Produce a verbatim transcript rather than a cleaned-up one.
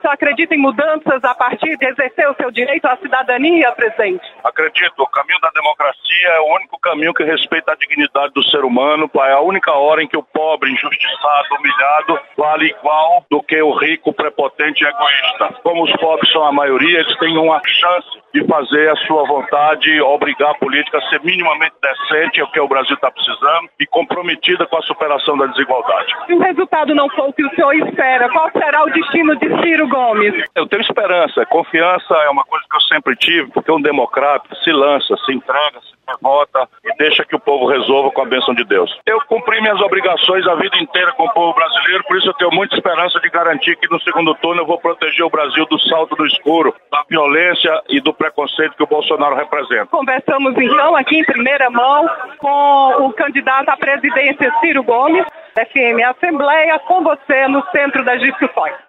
senhor acredita em mudanças a partir de exercer o seu direito à cidadania, presidente? Acredito. O caminho da democracia é o único caminho que respeita a dignidade do ser humano. É a única hora em que o pobre, injustiçado, humilhado, vale igual do que o rico, prepotente e egoísta. Como os pobres são a maioria, eles têm uma chance de fazer a sua vontade, obrigar a política a ser minimamente decente, é o que o Brasil está precisando, e comprometida com a superação da desigualdade. Se o resultado não for o que o senhor espera, qual será o destino de Ciro Gomes? Eu tenho esperança. Confiança é uma coisa que eu sempre tive, porque um democrata se lança, se entrega, se vota e deixa que o povo resolva com a bênção de Deus. Eu cumpri minhas obrigações a vida inteira com o povo brasileiro, por isso eu tenho muita esperança de garantir que no segundo turno eu vou proteger o Brasil do salto do escuro, da violência e do preconceito que o Bolsonaro representa. Conversamos então aqui em primeira mão com o candidato à presidência Ciro Gomes, F M Assembleia, com você no centro das discussões.